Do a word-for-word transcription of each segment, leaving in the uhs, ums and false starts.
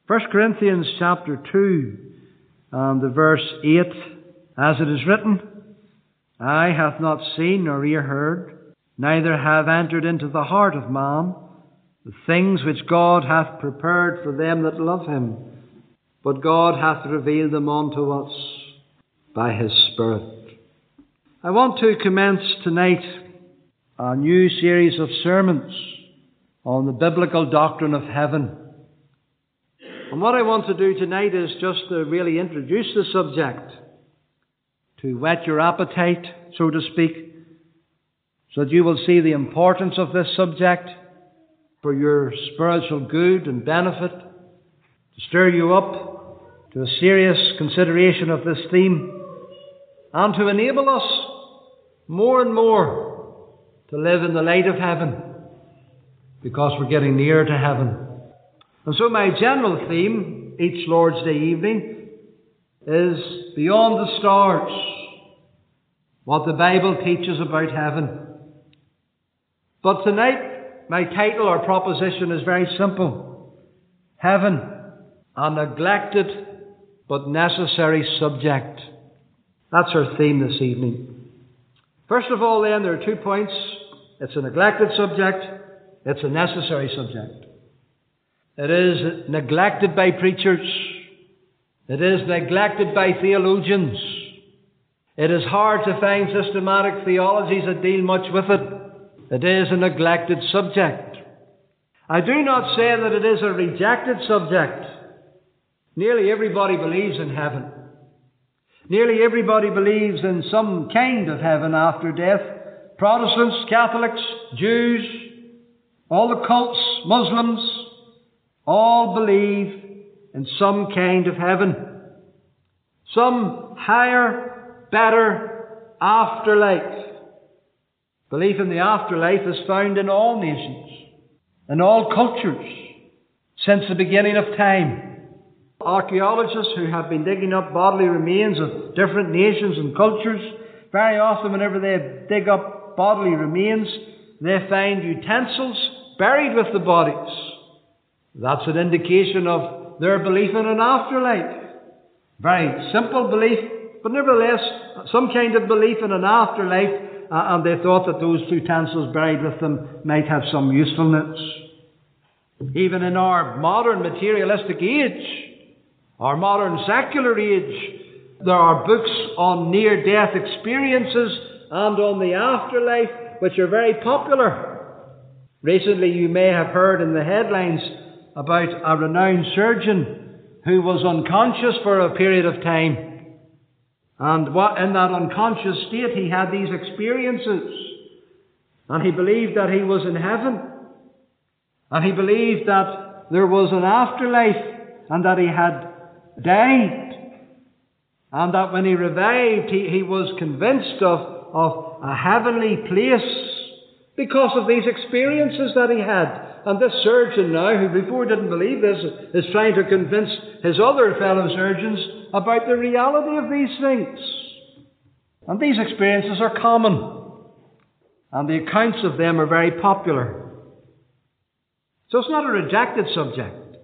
First Corinthians chapter two and the verse eight, as it is written, Eye hath not seen nor ear heard, neither have entered into the heart of man the things which God hath prepared for them that love him. But God hath revealed them unto us by his Spirit. I want to commence tonight a new series of sermons on the biblical doctrine of heaven. And what I want to do tonight is just to really introduce the subject, to whet your appetite, so to speak, so that you will see the importance of this subject for your spiritual good and benefit, to stir you up to a serious consideration of this theme, and to enable us more and more to live in the light of heaven, because we're getting nearer to heaven. And so my general theme each Lord's Day evening is Beyond the Stars, what the Bible teaches about heaven. But tonight, my title or proposition is very simple. Heaven, a neglected but necessary subject. That's our theme this evening. First of all then, there are two points. It's a neglected subject. It's a necessary subject. It is neglected by preachers. It is neglected by theologians. It is hard to find systematic theologies that deal much with it. It is a neglected subject. I do not say that it is a rejected subject. Nearly everybody believes in heaven. Nearly everybody believes in some kind of heaven after death. Protestants, Catholics, Jews, all the cults, Muslims, all believe in some kind of heaven. Some higher, better afterlife. Belief in the afterlife is found in all nations, in all cultures, since the beginning of time. Archaeologists who have been digging up bodily remains of different nations and cultures, very often whenever they dig up bodily remains, they find utensils buried with the bodies. That's an indication of their belief in an afterlife. Very simple belief, but nevertheless some kind of belief in an afterlife. Uh, and they thought that those utensils buried with them might have some usefulness. Even in our modern materialistic age, our modern secular age, there are books on near-death experiences and on the afterlife which are very popular. Recently you may have heard in the headlines about a renowned surgeon who was unconscious for a period of time. And what, in that unconscious state, he had these experiences. And he believed that he was in heaven. And he believed that there was an afterlife and that he had died. And that when he revived, he, he was convinced of, of a heavenly place because of these experiences that he had. And this surgeon now, who before didn't believe this, is trying to convince his other fellow surgeons about the reality of these things. And these experiences are common. And the accounts of them are very popular. So it's not a rejected subject.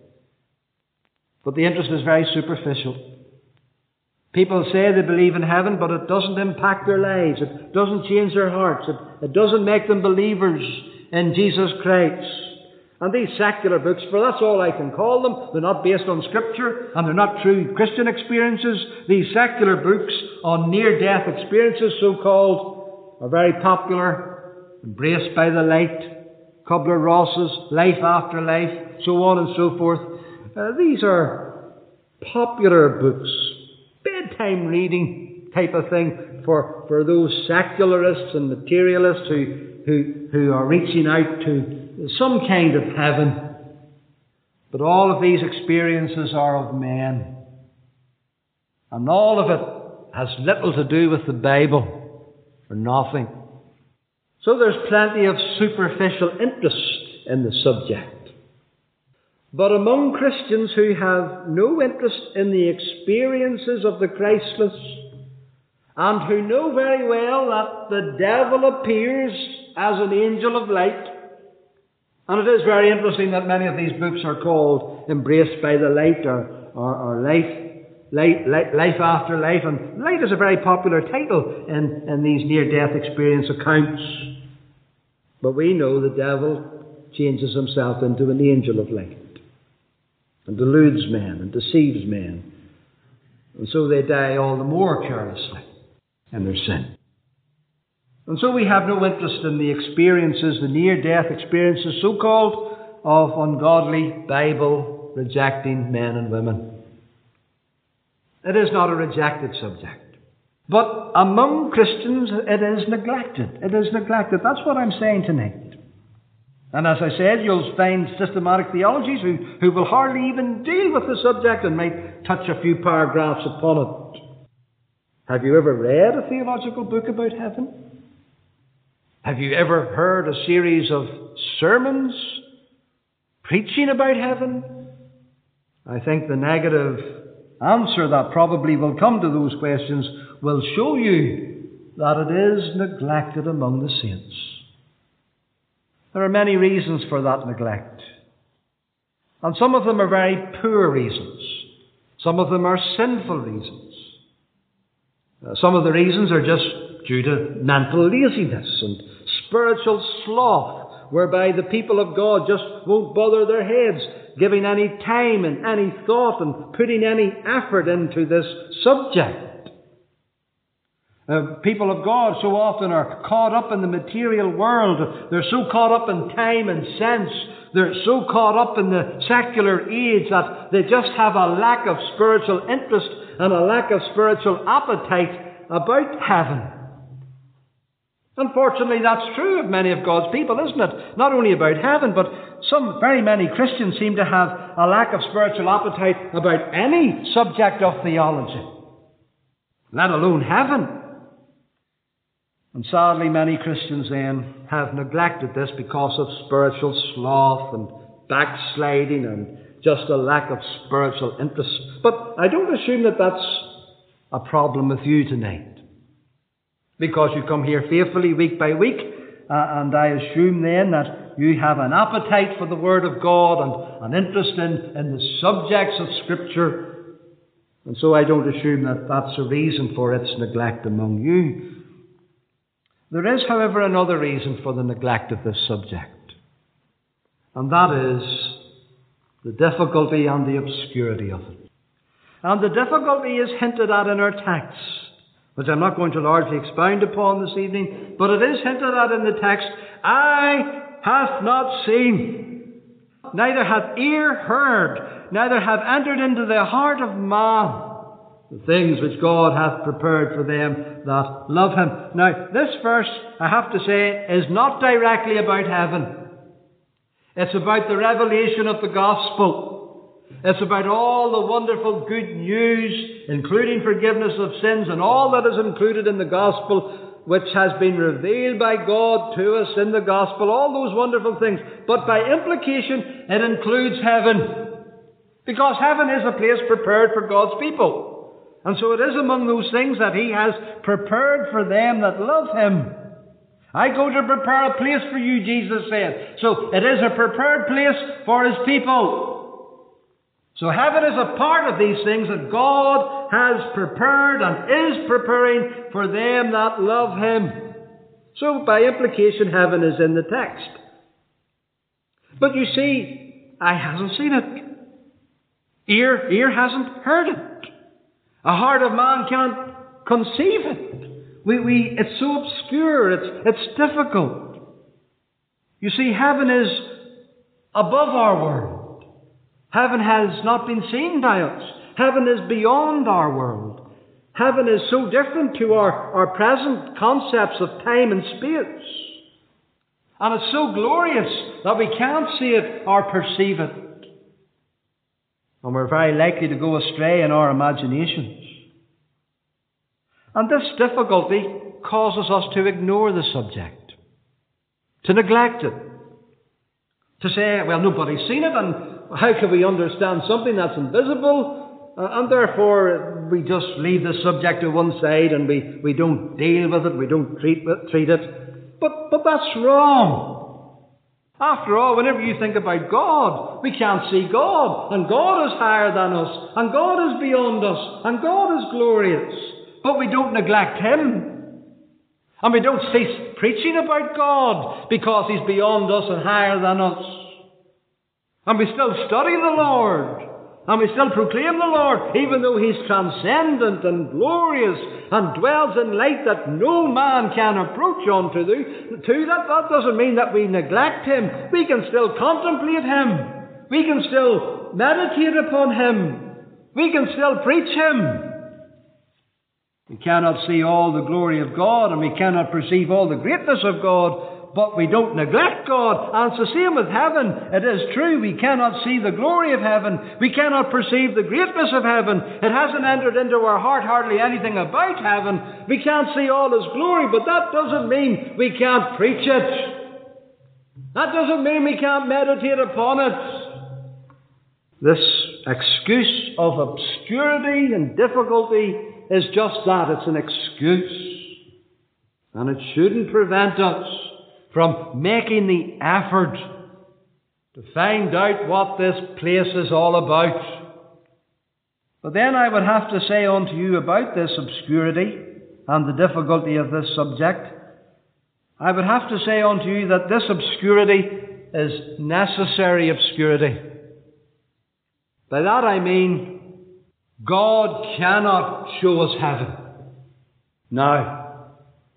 But the interest is very superficial. People say they believe in heaven, but it doesn't impact their lives. It doesn't change their hearts. It, it doesn't make them believers in Jesus Christ. And these secular books, for that's all I can call them, they're not based on Scripture, and they're not true Christian experiences. These secular books on near-death experiences, so-called, are very popular, embraced by the light, Kubler-Ross's Life After Life, so on and so forth. Uh, these are popular books, bedtime reading type of thing for, for those secularists and materialists who, who, who are reaching out to some kind of heaven. But all of these experiences are of men. And all of it has little to do with the Bible, or nothing. So there's plenty of superficial interest in the subject. But among Christians who have no interest in the experiences of the Christless, and who know very well that the devil appears as an angel of light, And it is very interesting that many of these books are called Embraced by the Light or, or, or life, life, life, life After Life. And light is a very popular title in, in these near-death experience accounts. But we know the devil changes himself into an angel of light and deludes men and deceives men. And so they die all the more carelessly in their sin. And so we have no interest in the experiences, the near-death experiences, so-called, of ungodly, Bible-rejecting men and women. It is not a rejected subject. But among Christians, it is neglected. It is neglected. That's what I'm saying tonight. And as I said, you'll find systematic theologies who, who will hardly even deal with the subject and might touch a few paragraphs upon it. Have you ever read a theological book about heaven? Have you ever heard a series of sermons preaching about heaven? I think the negative answer that probably will come to those questions will show you that it is neglected among the saints. There are many reasons for that neglect. And some of them are very poor reasons. Some of them are sinful reasons. Uh, some of the reasons are just due to mental laziness and spiritual sloth, whereby the people of God just won't bother their heads giving any time and any thought and putting any effort into this subject. Uh, people of God so often are caught up in the material world. They're so caught up in time and sense. They're so caught up in the secular age that they just have a lack of spiritual interest and a lack of spiritual appetite about heaven. Unfortunately, that's true of many of God's people, isn't it? Not only about heaven, but some very many Christians seem to have a lack of spiritual appetite about any subject of theology, let alone heaven. And sadly, many Christians then have neglected this because of spiritual sloth and backsliding and just a lack of spiritual interest. But I don't assume that that's a problem with you tonight, because you come here faithfully week by week, uh, and I assume then that you have an appetite for the Word of God and an interest in, in the subjects of Scripture. And so I don't assume that that's a reason for its neglect among you. There is, however, another reason for the neglect of this subject, and that is the difficulty and the obscurity of it. And the difficulty is hinted at in our text, which I'm not going to largely expound upon this evening, but it is hinted at in the text. Eye hath not seen, neither hath ear heard, neither have entered into the heart of man the things which God hath prepared for them that love Him. Now, this verse, I have to say, is not directly about heaven. It's about the revelation of the gospel. It's about all the wonderful good news, including forgiveness of sins and all that is included in the gospel, which has been revealed by God to us in the gospel, all those wonderful things. But by implication, it includes heaven, because heaven is a place prepared for God's people. And so it is among those things that He has prepared for them that love Him. I go to prepare a place for you, Jesus said. So it is a prepared place for His people. So heaven is a part of these things that God has prepared and is preparing for them that love Him. So by implication, heaven is in the text. But you see, eye hasn't seen it. Ear, ear hasn't heard it. A heart of man can't conceive it. We, we, it's so obscure, it's, it's difficult. You see, heaven is above our world. Heaven has not been seen by us. Heaven is beyond our world. Heaven is so different to our, our present concepts of time and space. And it's so glorious that we can't see it or perceive it. And we're very likely to go astray in our imaginations. And this difficulty causes us to ignore the subject, to neglect it, to say, well, nobody's seen it, and how can we understand something that's invisible? Uh, and therefore, we just leave the subject to one side and we, we don't deal with it, we don't treat it. Treat it. But, but that's wrong. After all, whenever you think about God, we can't see God, and God is higher than us, and God is beyond us, and God is glorious. But we don't neglect Him. And we don't cease preaching about God because He's beyond us and higher than us. And we still study the Lord. And we still proclaim the Lord, even though He's transcendent and glorious and dwells in light that no man can approach unto. To that, that doesn't mean that we neglect Him. We can still contemplate Him. We can still meditate upon Him. We can still preach Him. We cannot see all the glory of God, and we cannot perceive all the greatness of God, but we don't neglect God. And it's the same with heaven. It is true, we cannot see the glory of heaven. We cannot perceive the greatness of heaven. It hasn't entered into our heart hardly anything about heaven. We can't see all His glory, but that doesn't mean we can't preach it. That doesn't mean we can't meditate upon it. This excuse of obscurity and difficulty is just that. It's an excuse. And it shouldn't prevent us from making the effort to find out what this place is all about. But then I would have to say unto you about this obscurity and the difficulty of this subject, I would have to say unto you that this obscurity is necessary obscurity. By that I mean, God cannot show us heaven now.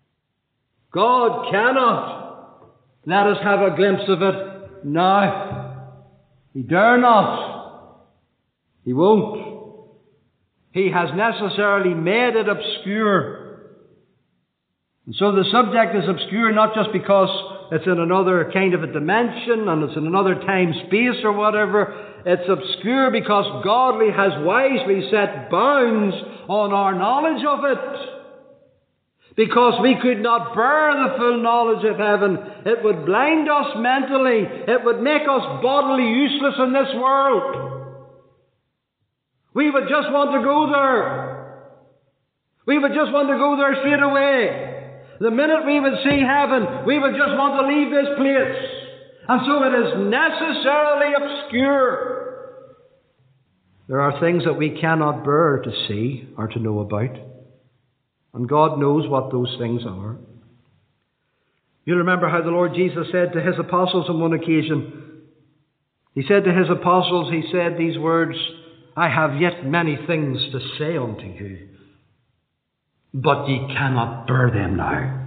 God cannot let us have a glimpse of it now. He dare not. He won't. He has necessarily made it obscure. And so the subject is obscure not just because it's in another kind of a dimension and it's in another time space or whatever. It's obscure because God has wisely set bounds on our knowledge of it. Because we could not bear the full knowledge of heaven. It would blind us mentally. It would make us bodily useless in this world. We would just want to go there. We would just want to go there straight away. The minute we would see heaven, we would just want to leave this place. And so it is necessarily obscure. There are things that we cannot bear to see or to know about. And God knows what those things are. You remember how the Lord Jesus said to His apostles on one occasion, He said to His apostles, He said these words, I have yet many things to say unto you, but ye cannot bear them now.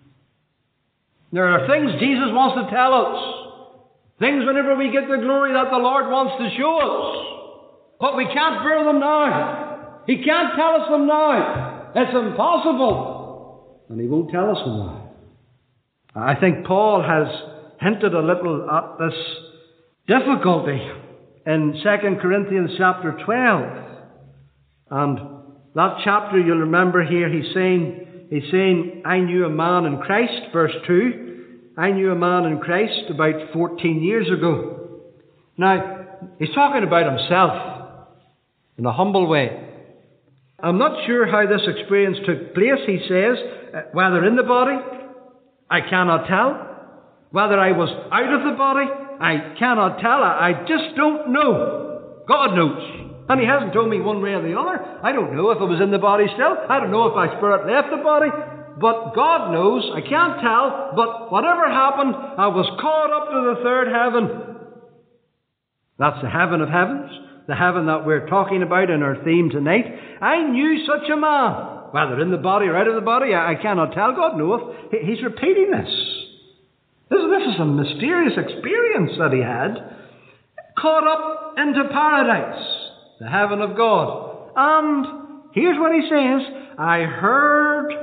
There are things Jesus wants to tell us. Things whenever we get the glory that the Lord wants to show us. But we can't bear them now. He can't tell us them now. It's impossible. And He won't tell us them now. I think Paul has hinted a little at this difficulty in Second Corinthians chapter twelve. And that chapter, you'll remember here, he's saying, he's saying, I knew a man in Christ, verse two. I knew a man in Christ about fourteen years ago. Now, he's talking about himself in a humble way. I'm not sure how this experience took place, he says, whether in the body, I cannot tell. Whether I was out of the body, I cannot tell. I just don't know. God knows. And He hasn't told me one way or the other. I don't know if I was in the body still. I don't know if my spirit left the body. But God knows. I can't tell. But whatever happened, I was caught up to the third heaven. That's the heaven of heavens. The heaven that we're talking about in our theme tonight. I knew such a man. Whether in the body or out of the body, I cannot tell. God knoweth. He's repeating this. This, this is a mysterious experience that he had. Caught up into paradise, the heaven of God. And here's what he says. I heard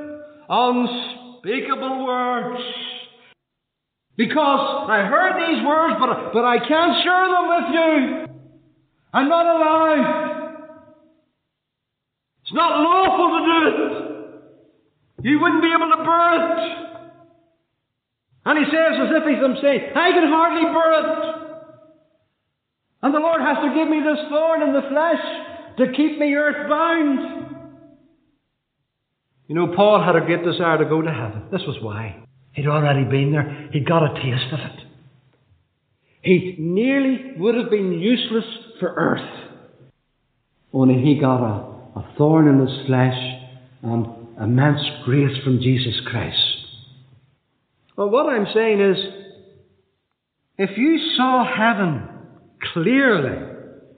unspeakable words. Because I heard these words, but, but I can't share them with you. I'm not allowed. It's not lawful to do it. You wouldn't be able to bear it. And he says as if he's saying, I can hardly bear it. And the Lord has to give me this thorn in the flesh to keep me earthbound. You know, Paul had a great desire to go to heaven. This was why. He'd already been there. He'd got a taste of it. He nearly would have been useless for earth. Only he got a, a thorn in his flesh and immense grace from Jesus Christ. Well, what I'm saying is, if you saw heaven clearly,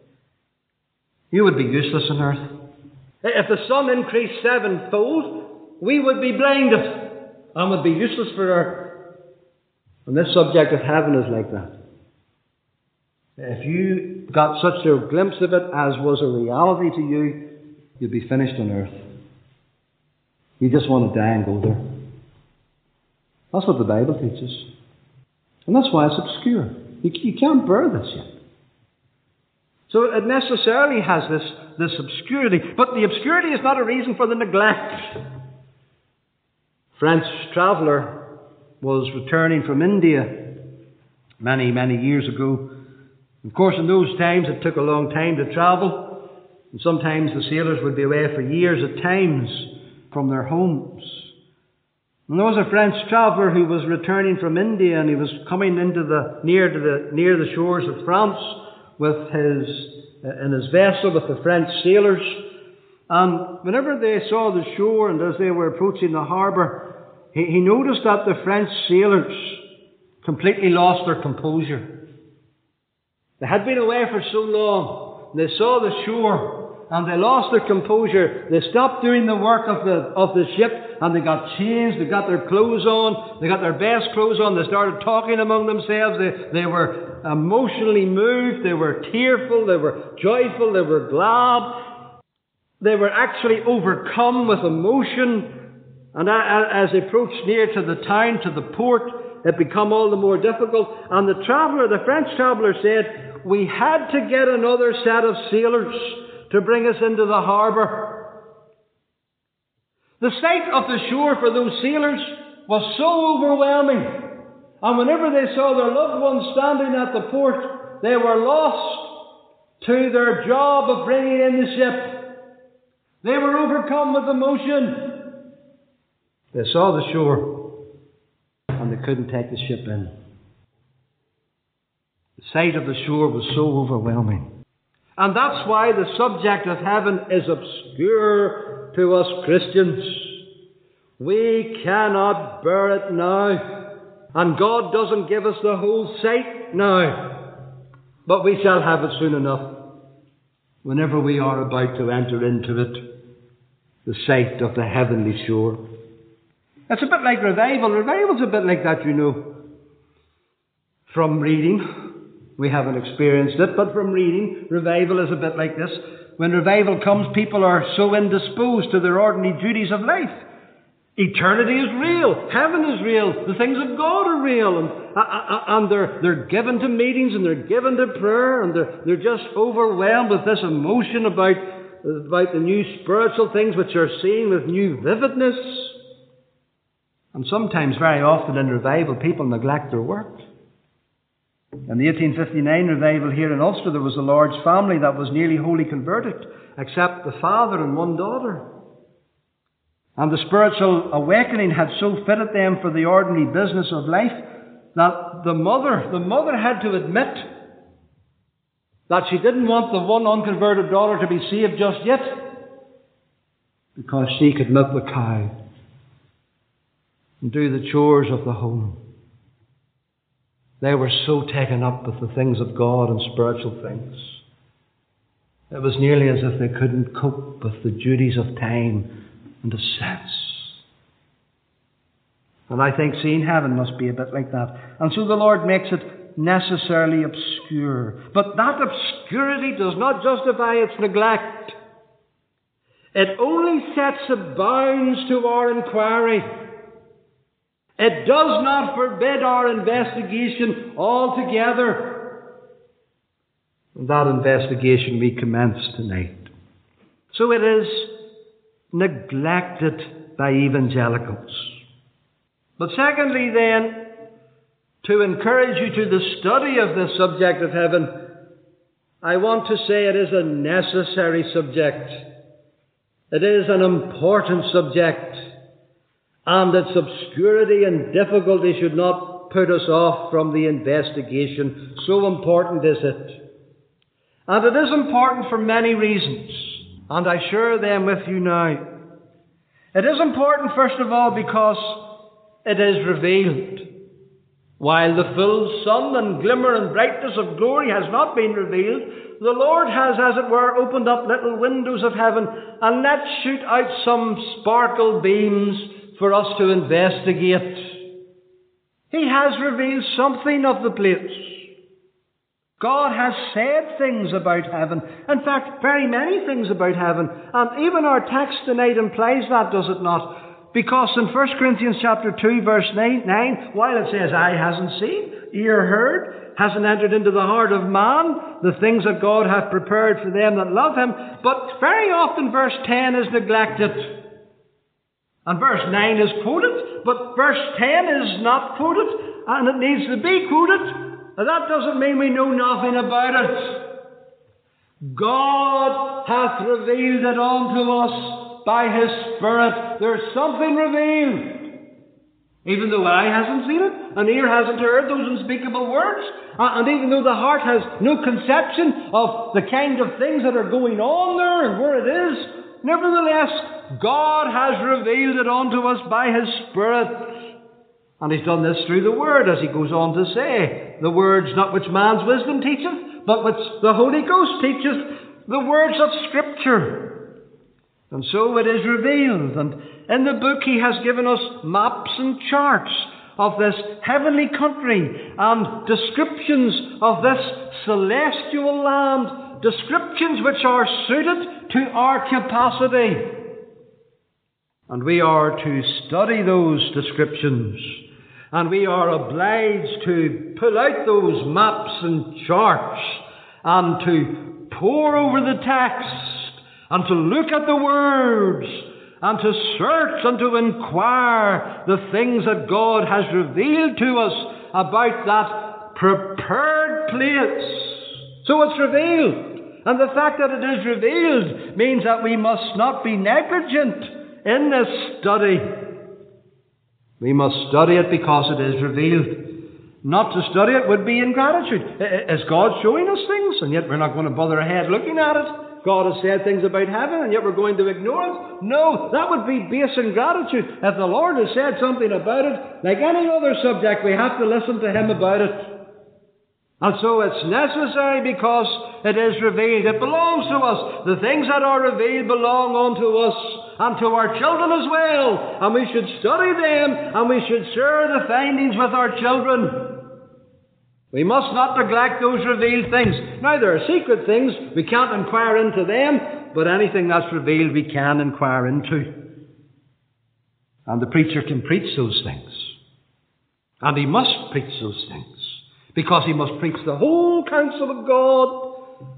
you would be useless on earth. If the sun increased sevenfold, we would be blinded and would be useless for earth. And this subject of heaven is like that. If you got such a glimpse of it as was a reality to you, you'd be finished on earth. You just want to die and go there. That's what the Bible teaches. And that's why it's obscure. You, you can't bear this yet. So it necessarily has this, this obscurity. But the obscurity is not a reason for the neglect. A French traveller was returning from India many, many years ago. Of course, in those times it took a long time to travel. And sometimes the sailors would be away for years at times from their homes. And there was a French traveller who was returning from India, and he was coming into the near to the near the shores of France with his uh, in his vessel with the French sailors. And whenever they saw the shore and as they were approaching the harbour, he, he noticed that the French sailors completely lost their composure. They had been away for so long. They saw the shore and they lost their composure. They stopped doing the work of the of the ship, and they got changed. They got their clothes on. They got their best clothes on. They started talking among themselves. They, they were emotionally moved. They were tearful. They were joyful. They were glad. They were actually overcome with emotion. And as they approached near to the town, to the port, it became all the more difficult. And the traveller, the French traveller said, we had to get another set of sailors to bring us into the harbour. The sight of the shore for those sailors was so overwhelming. And whenever they saw their loved ones standing at the port, they were lost to their job of bringing in the ship. They were overcome with emotion. They saw the shore and they couldn't take the ship in. The sight of the shore was so overwhelming. And that's why the subject of heaven is obscure to us Christians. We cannot bear it now. And God doesn't give us the whole sight now. But we shall have it soon enough. Whenever we are about to enter into it, the sight of the heavenly shore. It's a bit like revival. Revival's a bit like that, you know. From reading. We haven't experienced it, but from reading, revival is a bit like this. When revival comes, people are so indisposed to their ordinary duties of life. Eternity is real. Heaven is real. The things of God are real. And, and they're, they're given to meetings and they're given to prayer, and they're, they're just overwhelmed with this emotion about, about the new spiritual things which are seen with new vividness. And sometimes, very often in revival, people neglect their work. In the eighteen fifty-nine revival here in Ulster, there was a large family that was nearly wholly converted, except the father and one daughter. And the spiritual awakening had so fitted them for the ordinary business of life that the mother, the mother had to admit that she didn't want the one unconverted daughter to be saved just yet, because she could milk the cow and do the chores of the home. They were so taken up with the things of God and spiritual things. It was nearly as if they couldn't cope with the duties of time and of sense. And I think seeing heaven must be a bit like that. And so the Lord makes it necessarily obscure. But that obscurity does not justify its neglect. It only sets a bounds to our inquiry. It does not forbid our investigation altogether. And that investigation we commence tonight. So it is neglected by evangelicals. But secondly then, to encourage you to the study of this subject of heaven, I want to say it is a necessary subject. It is an important subject. And its obscurity and difficulty should not put us off from the investigation. So important is it. And it is important for many reasons, and I share them with you now. It is important, first of all, because it is revealed. While the full sun and glimmer and brightness of glory has not been revealed, the Lord has, as it were, opened up little windows of heaven and let shoot out some sparkle beams for us to investigate. He has revealed something of the place. God has said things about heaven. In fact, very many things about heaven. And even our text tonight implies that, does it not? Because in First Corinthians chapter two, verse nine, while it says, eye hasn't seen, ear heard, hasn't entered into the heart of man, the things that God hath prepared for them that love him, but very often verse ten is neglected. And verse nine is quoted, but verse ten is not quoted, and it needs to be quoted. Now that doesn't mean we know nothing about it. God hath revealed it unto us by His Spirit. There's something revealed. Even though eye hasn't seen it, and ear hasn't heard those unspeakable words, and even though the heart has no conception of the kind of things that are going on there and where it is, nevertheless, God has revealed it unto us by His Spirit. And He's done this through the Word, as He goes on to say, the words not which man's wisdom teacheth, but which the Holy Ghost teacheth, the words of Scripture. And so it is revealed. And in the book He has given us maps and charts of this heavenly country and descriptions of this celestial land, descriptions which are suited to our capacity. And we are to study those descriptions. And we are obliged to pull out those maps and charts and to pore over the text and to look at the words and to search and to inquire the things that God has revealed to us about that prepared place. So it's revealed. And the fact that it is revealed means that we must not be negligent in this study. We must study it because it is revealed. Not to study it would be ingratitude. Is God showing us things, and yet we're not going to bother our head looking at it? God has said things about heaven, and yet we're going to ignore it? No, that would be base ingratitude. If the Lord has said something about it, like any other subject, we have to listen to Him about it. And so it's necessary because it is revealed. It belongs to us. The things that are revealed belong unto us and to our children as well. And we should study them and we should share the findings with our children. We must not neglect those revealed things. Now there are secret things. We can't inquire into them, but anything that's revealed we can inquire into. And the preacher can preach those things. And he must preach those things. Because he must preach the whole counsel of God.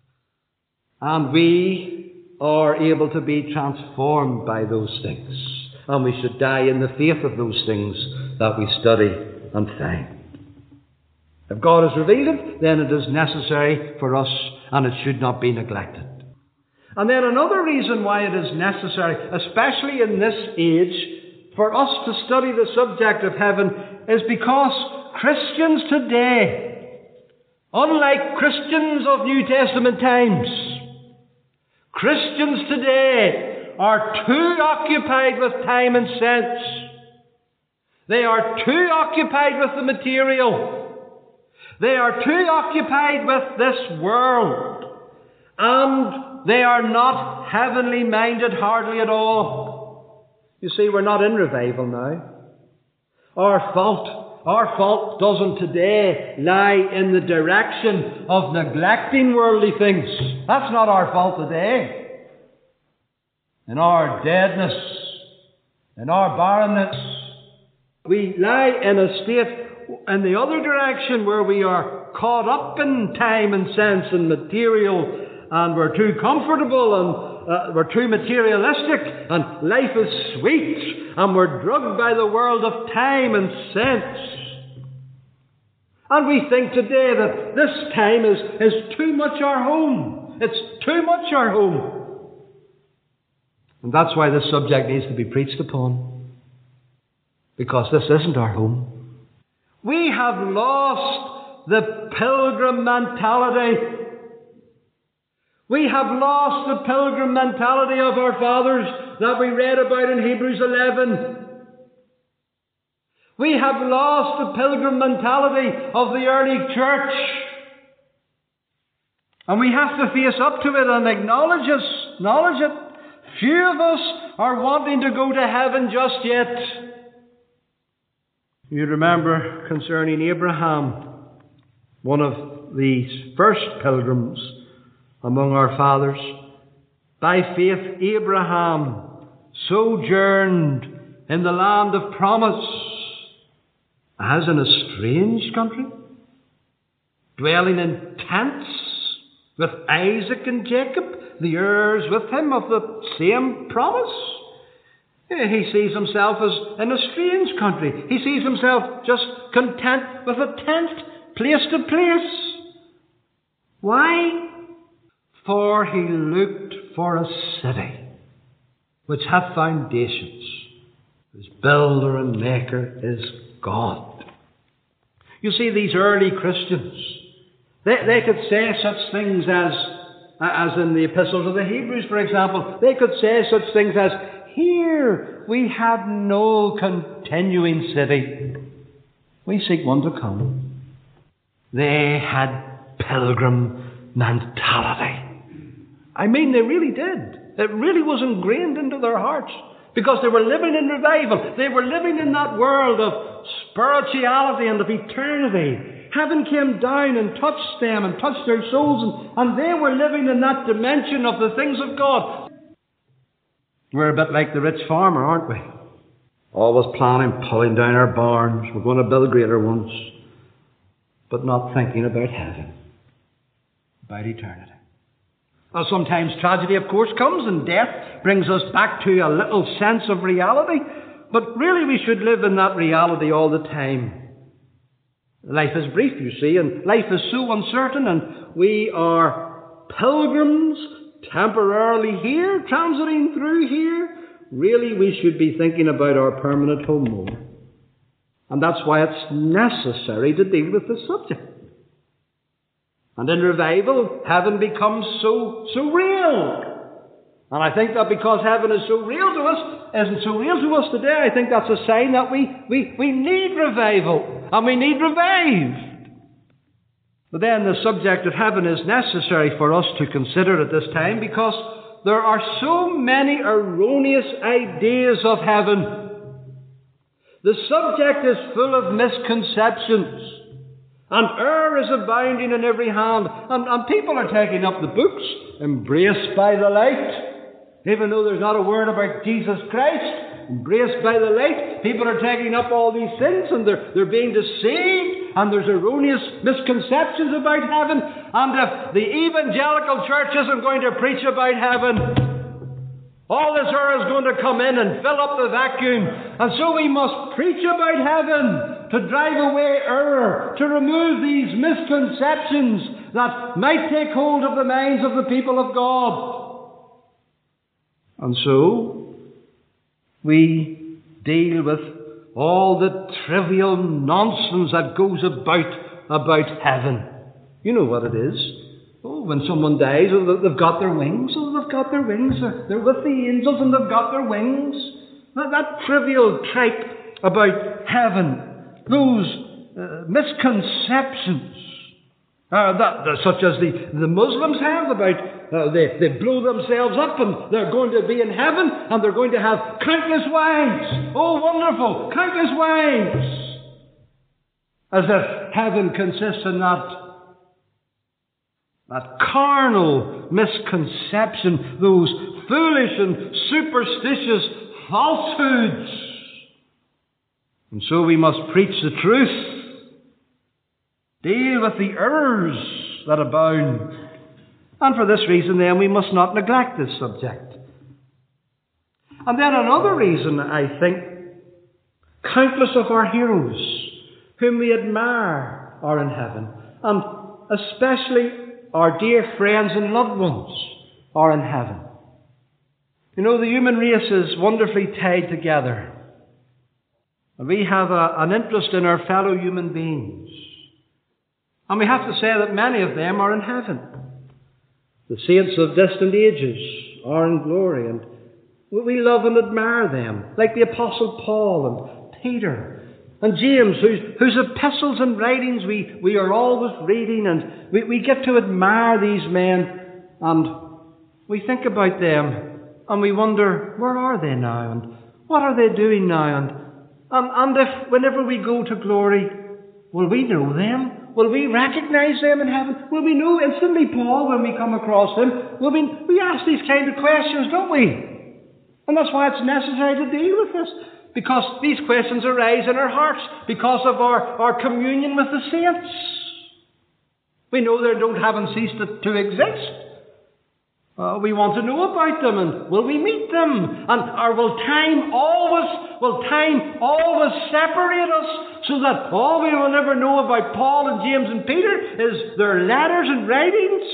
And we are able to be transformed by those things. And we should die in the faith of those things that we study and find. If God has revealed it, then it is necessary for us, and it should not be neglected. And then another reason why it is necessary, especially in this age, for us to study the subject of heaven, is because Christians today, unlike Christians of New Testament times, Christians today are too occupied with time and sense. They are too occupied with the material. They are too occupied with this world. And they are not heavenly minded hardly at all. You see, we're not in revival now. Our fault. Our fault doesn't today lie in the direction of neglecting worldly things. That's not our fault today. In our deadness, in our barrenness, we lie in a state in the other direction where we are caught up in time and sense and material, and we're too comfortable and uh, we're too materialistic, and life is sweet, and we're drugged by the world of time and sense. And we think today that this time is, is too much our home. It's too much our home. And that's why this subject needs to be preached upon. Because this isn't our home. We have lost the pilgrim mentality. We have lost the pilgrim mentality of our fathers that we read about in Hebrews eleven. We have lost the pilgrim mentality of the early church. And we have to face up to it and acknowledge it. Acknowledge it. Few of us are wanting to go to heaven just yet. You remember concerning Abraham, one of these first pilgrims among our fathers. By faith, Abraham sojourned in the land of promise, as in a strange country, dwelling in tents with Isaac and Jacob, the heirs with him of the same promise. He sees himself as in a strange country. He sees himself just content with a tent, place to place. Why? For he looked for a city which hath foundations, whose builder and maker is God. You see, these early Christians, they, they could say such things as, as in the epistles of the Hebrews, for example, they could say such things as, here we have no continuing city. We seek one to come. They had pilgrim mentality. I mean, they really did. It really was ingrained into their hearts. Because they were living in revival. They were living in that world of spirituality and of eternity. Heaven came down and touched them and touched their souls. And, and they were living in that dimension of the things of God. We're a bit like the rich farmer, aren't we? Always planning, pulling down our barns. We're going to build greater ones. But not thinking about heaven. About eternity. Well, sometimes tragedy, of course, comes and death brings us back to a little sense of reality. But really we should live in that reality all the time. Life is brief, you see, and life is so uncertain, and we are pilgrims temporarily here, transiting through here. Really we should be thinking about our permanent home more. And that's why it's necessary to deal with this subject. And in revival, heaven becomes so, so real. And I think that because heaven is so real to us, isn't so real to us today, I think that's a sign that we, we, we need revival. And we need revived. But then the subject of heaven is necessary for us to consider at this time because there are so many erroneous ideas of heaven. The subject is full of misconceptions. And error is abounding in every hand. And, and people are taking up the books, embraced by the light. Even though there's not a word about Jesus Christ, embraced by the light, people are taking up all these things and they're, they're being deceived. And there's erroneous misconceptions about heaven. And if the evangelical church isn't going to preach about heaven, all this error is going to come in and fill up the vacuum. And so we must preach about heaven, to drive away error, to remove these misconceptions that might take hold of the minds of the people of God. And so, we deal with all the trivial nonsense that goes about, about heaven. You know what it is. Oh, when someone dies, oh, they've got their wings. Oh, they've got their wings. They're with the angels and they've got their wings. That, that trivial tripe about heaven. Those uh, misconceptions, uh, that, that, such as the, the Muslims have about uh, they, they blow themselves up and they're going to be in heaven and they're going to have countless wives. Oh, wonderful, countless wives. As if heaven consists in that, that carnal misconception, those foolish and superstitious falsehoods. And so we must preach the truth, deal with the errors that abound. And for this reason then we must not neglect this subject. And then another reason, I think, countless of our heroes whom we admire are in heaven. And especially our dear friends and loved ones are in heaven. You know, the human race is wonderfully tied together. And we have a, an interest in our fellow human beings. And we have to say that many of them are in heaven. The saints of distant ages are in glory, and we love and admire them, like the Apostle Paul and Peter and James, whose, whose epistles and writings we, we are always reading, and we, we get to admire these men, and we think about them, and we wonder, where are they now, and what are they doing now, and, and, and if whenever we go to glory, will we know them? Will we recognize them in heaven? Will we know instantly Paul when we come across him? Will we, we ask these kind of questions, don't we? And that's why it's necessary to deal with this. Because these questions arise in our hearts because of our, our communion with the saints. We know they don't haven't ceased to, to exist. Uh, we want to know about them, and will we meet them? And or will time always will time always separate us so that all we will ever know about Paul and James and Peter is their letters and writings?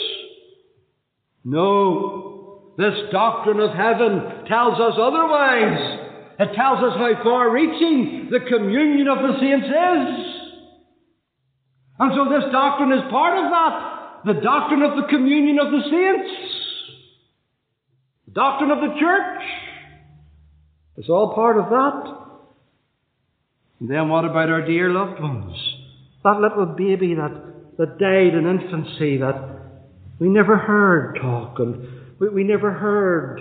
No. This doctrine of heaven tells us otherwise. It tells us how far-reaching the communion of the saints is. And so this doctrine is part of that. The doctrine of the communion of the saints. The doctrine of the church. It's all part of that. And then what about our dear loved ones? That little baby that, that died in infancy, that we never heard talk, and we, we never heard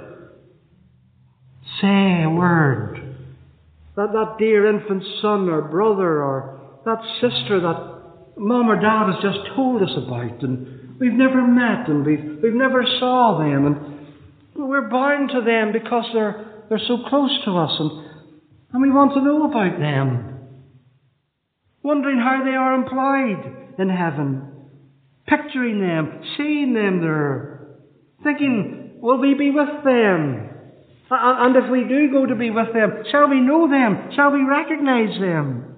say a word. That, that dear infant son or brother or that sister that Mum or Dad has just told us about, and we've never met, and we've, we've never saw them, and we're bound to them because they're, they're so close to us, and, and we want to know about them. Wondering how they are employed in heaven. Picturing them, seeing them there. Thinking, will we be with them? And if we do go to be with them, shall we know them? Shall we recognize them?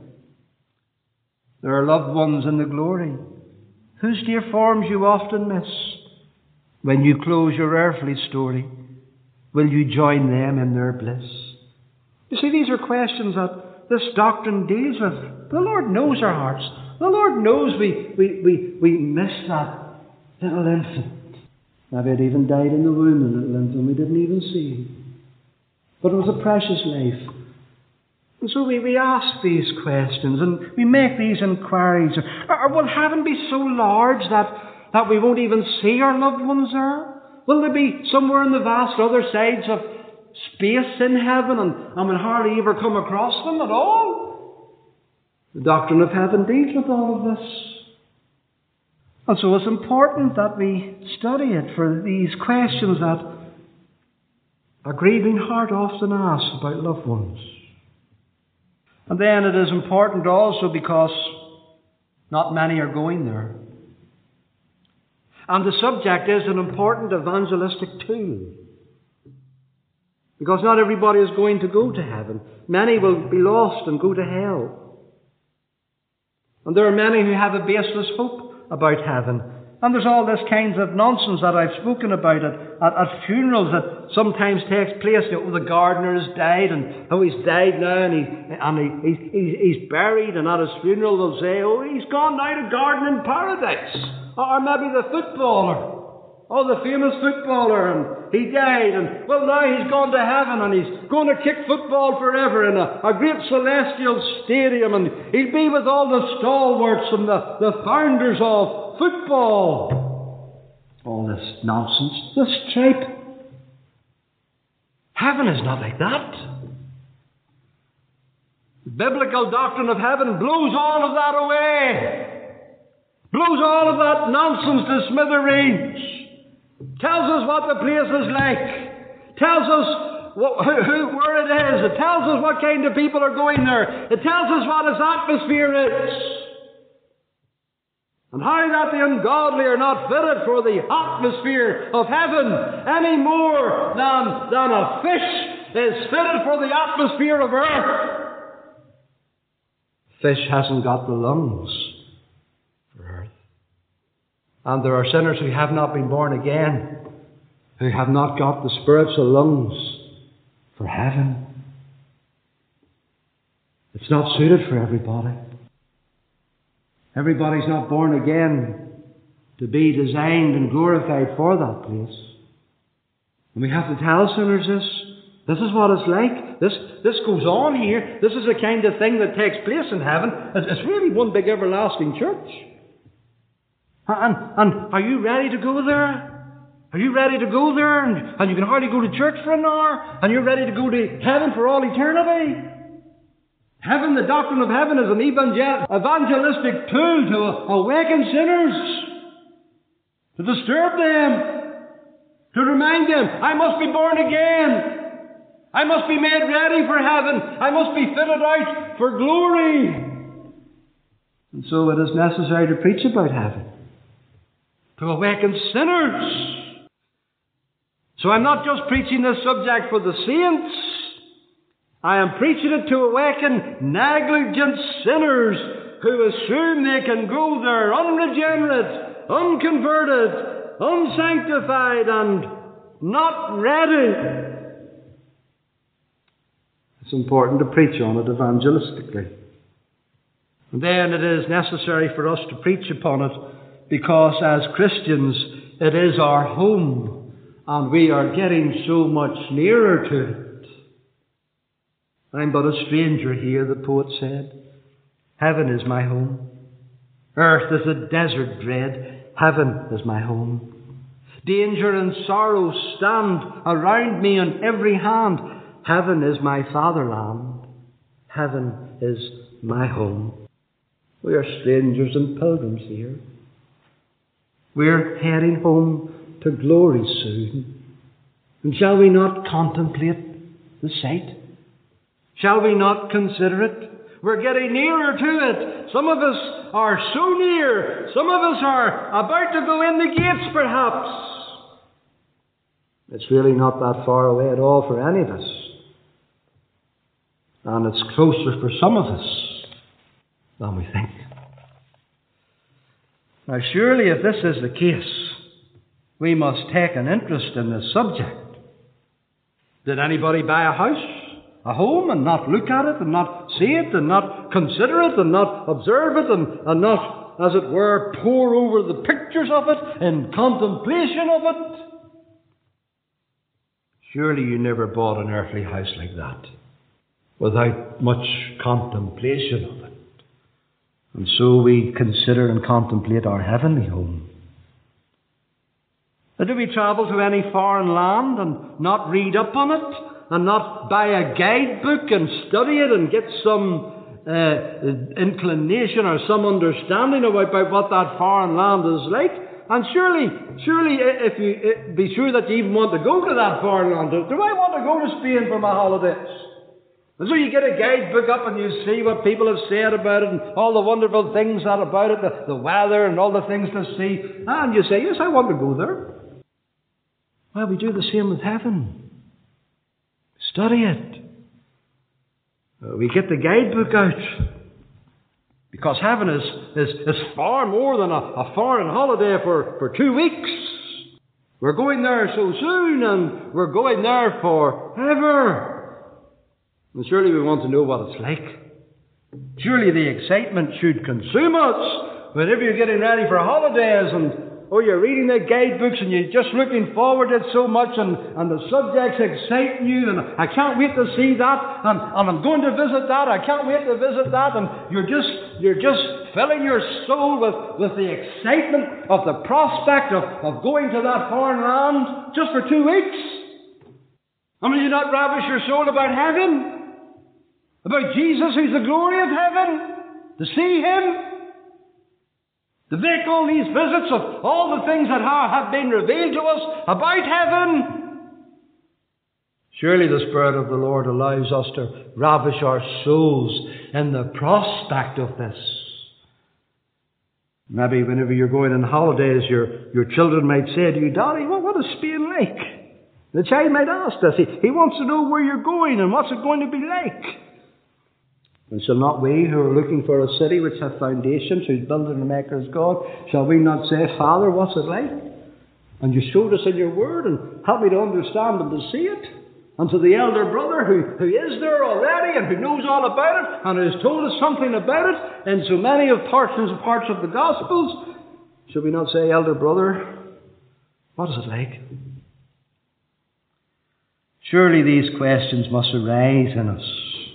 There are loved ones in the glory, whose dear forms you often miss. When you close your earthly story, will you join them in their bliss? You see, these are questions that this doctrine deals with. The Lord knows our hearts. The Lord knows we, we, we, we miss that little infant. Maybe it even died in the womb, the little infant. We didn't even see him. But it was a precious life. And so we, we ask these questions and we make these inquiries. Or, or will heaven be so large that, that we won't even see our loved ones there? Will there be somewhere on the vast other sides of space in heaven and, and we'll hardly ever come across them at all? The doctrine of heaven deals with all of this. And so it's important that we study it for these questions that a grieving heart often asks about loved ones. And then it is important also because not many are going there. And the subject is an important evangelistic tool. Because not everybody is going to go to heaven. Many will be lost and go to hell. And there are many who have a baseless hope about heaven. And there's all this kinds of nonsense that I've spoken about at, at, at funerals that sometimes takes place. You know, the gardener has died, and oh, he's died now, and, he, and he, he, he's buried, and at his funeral they'll say, oh, he's gone now to garden in paradise. Or maybe the footballer. Oh, the famous footballer, and he died, and well, now he's gone to heaven, and he's going to kick football forever in a, a great celestial stadium, and he'll be with all the stalwarts and the, the founders of football. All this nonsense, this tripe. Heaven is not like that. The biblical doctrine of heaven blows all of that away. Blows all of that nonsense to smithereens. Tells us what the place is like. Tells us what, who, who, where it is. It tells us what kind of people are going there. It tells us what its atmosphere is. And how that the ungodly are not fitted for the atmosphere of heaven any more than, than a fish is fitted for the atmosphere of earth. Fish hasn't got the lungs for earth. And there are sinners who have not been born again, who have not got the spiritual lungs for heaven. It's not suited for everybody. Everybody's not born again to be designed and glorified for that place. And we have to tell sinners this. This is what it's like. This, this goes on here. This is the kind of thing that takes place in heaven. It's really one big everlasting church. And, and are you ready to go there? Are you ready to go there? And, and you can hardly go to church for an hour. And you're ready to go to heaven for all eternity. Heaven, the doctrine of heaven, is an evangel- evangelistic tool to awaken sinners. To disturb them. To remind them, I must be born again. I must be made ready for heaven. I must be fitted out for glory. And so it is necessary to preach about heaven. To awaken sinners. So I'm not just preaching this subject for the saints. I am preaching it to awaken negligent sinners who assume they can go there unregenerate, unconverted, unsanctified, and not ready. It's important to preach on it evangelistically. And then it is necessary for us to preach upon it because as Christians it is our home and we are getting so much nearer to it. I'm but a stranger here, the poet said. Heaven is my home. Earth is a desert dread. Heaven is my home. Danger and sorrow stand around me on every hand. Heaven is my fatherland. Heaven is my home. We are strangers and pilgrims here. We're heading home to glory soon. And shall we not contemplate the sight? Shall we not consider it? We're getting nearer to it. Some of us are so near. Some of us are about to go in the gates, perhaps. It's really not that far away at all for any of us. And it's closer for some of us than we think. Now surely if this is the case, we must take an interest in this subject. Did anybody buy a house? A home and not look at it and not see it and not consider it and not observe it and, and not, as it were, pore over the pictures of it in contemplation of it? Surely you never bought an earthly house like that without much contemplation of it. And so we consider and contemplate our heavenly home. Or do we travel to any foreign land and not read up on it? And not buy a guidebook and study it and get some uh, inclination or some understanding about, about what that foreign land is like? And surely, surely, if you it, be sure that you even want to go to that foreign land. Do, do I want to go to Spain for my holidays? And so you get a guidebook up and you see what people have said about it and all the wonderful things that about it, the, the weather and all the things to see. And you say, yes, I want to go there. Well, we do the same with heaven. Study it. Uh, we get the guidebook out. Because heaven is, is, is far more than a, a foreign holiday for, for two weeks. We're going there so soon and we're going there forever. And surely we want to know what it's like. Surely the excitement should consume us whenever you're getting ready for holidays and oh, you're reading the guidebooks and you're just looking forward to it so much and, and the subjects excite you and I can't wait to see that and, and I'm going to visit that, I can't wait to visit that and you're just you're just filling your soul with, with the excitement of the prospect of, of going to that foreign land just for two weeks. I mean, you not ravish your soul about heaven? About Jesus who's the glory of heaven? To see Him? To make all these visits of all the things that have been revealed to us about heaven. Surely the Spirit of the Lord allows us to ravish our souls in the prospect of this. Maybe whenever you're going on holidays, your, your children might say to you, Daddy, well, what is Spain like? The child might ask this. He, he wants to know where you're going and what's it going to be like. And shall not we, who are looking for a city which hath foundations, whose builder and maker is God, shall we not say, Father, what's it like? And you showed us in your word and help me to understand and to see it. And to the elder brother who, who is there already and who knows all about it and has told us something about it in so many of portions and parts of the Gospels, should we not say, elder brother, what is it like? Surely these questions must arise in us.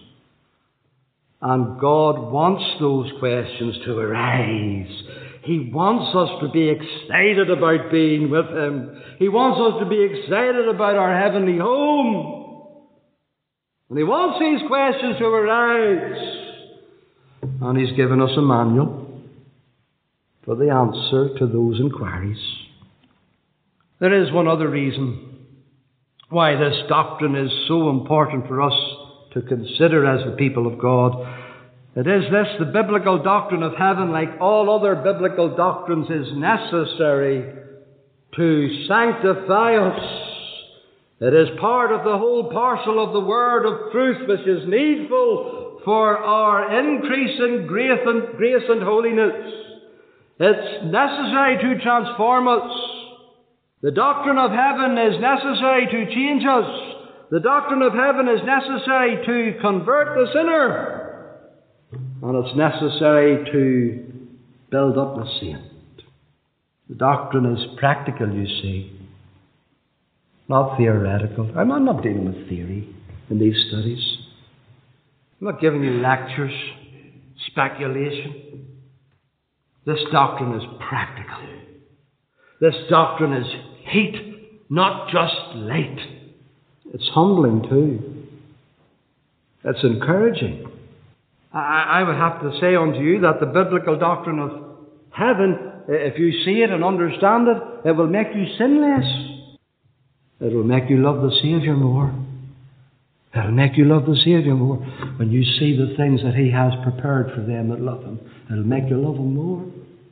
And God wants those questions to arise. He wants us to be excited about being with Him. He wants us to be excited about our heavenly home. And He wants these questions to arise. And He's given us a manual for the answer to those inquiries. There is one other reason why this doctrine is so important for us to consider as the people of God. It is this: the biblical doctrine of heaven, like all other biblical doctrines, is necessary to sanctify us. It is part of the whole parcel of the word of truth, which is needful for our increase in grace and, grace and holiness. It's necessary to transform us. The doctrine of heaven is necessary to change us. The doctrine of heaven is necessary to convert the sinner. And it's necessary to build up the saint. The doctrine is practical, you see, not theoretical. I'm not dealing with theory in these studies. I'm not giving you lectures, speculation. This doctrine is practical. This doctrine is heat, not just light. It's humbling too. It's encouraging. I, I would have to say unto you that the biblical doctrine of heaven, if you see it and understand it, it will make you sinless. It will make you love the Saviour more. It will make you love the Saviour more. When you see the things that He has prepared for them that love Him, it will make you love Him more.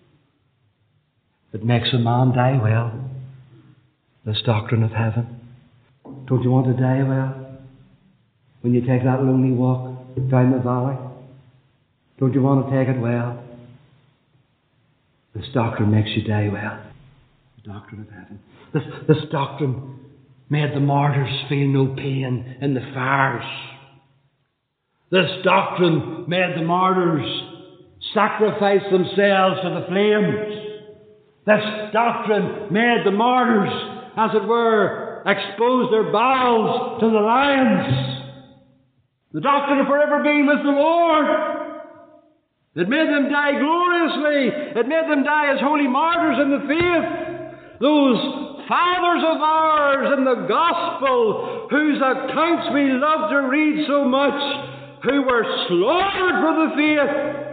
It makes a man die well. This doctrine of heaven. Don't you want to die well? When you take that lonely walk down the valley? Don't you want to take it well? This doctrine makes you die well. The doctrine of heaven. This, this doctrine made the martyrs feel no pain in the fires. This doctrine made the martyrs sacrifice themselves to the flames. This doctrine made the martyrs, as it were, expose their bowels to the lions. The doctrine of forever being with the Lord. It made them die gloriously. It made them die as holy martyrs in the faith. Those fathers of ours in the gospel, whose accounts we love to read so much, who were slaughtered for the faith.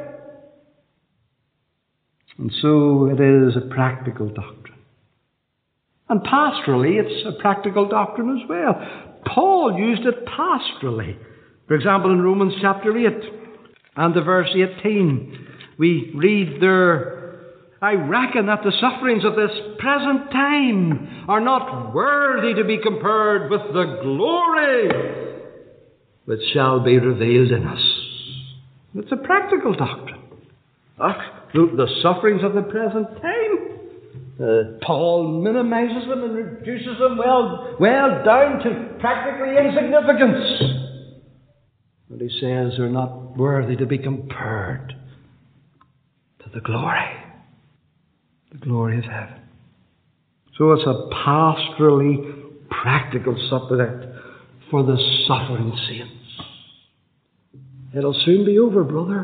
And so it is a practical doctrine. And pastorally, it's a practical doctrine as well. Paul used it pastorally. For example, in Romans chapter eight and the verse eighteen, we read there, I reckon that the sufferings of this present time are not worthy to be compared with the glory which shall be revealed in us. It's a practical doctrine. Ach, the, the sufferings of the present time. Uh, Paul minimizes them and reduces them well, well down to practically insignificance. And he says they're not worthy to be compared to the glory, the glory of heaven. So it's a pastorally practical subject for the suffering saints. It'll soon be over, brother.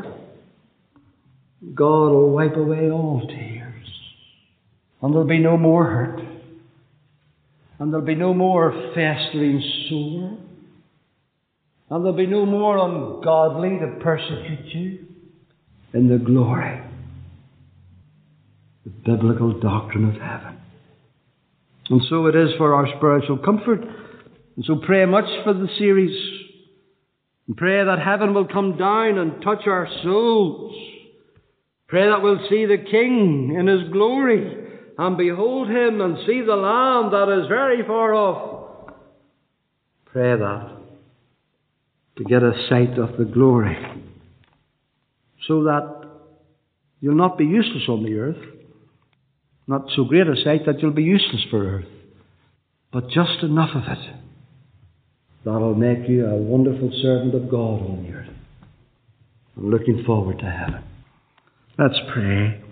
God will wipe away all tears. And there'll be no more hurt. And there'll be no more festering sore. And there'll be no more ungodly to persecute you in the glory, the biblical doctrine of heaven. And so it is for our spiritual comfort. And so pray much for the series. And pray that heaven will come down and touch our souls. Pray that we'll see the King in His glory and behold Him and see the Lamb that is very far off. Pray that to get a sight of the glory so that you'll not be useless on the earth. Not so great a sight that you'll be useless for earth, but just enough of it That'll make you a wonderful servant of God on the earth. I'm looking forward to heaven. Let's pray.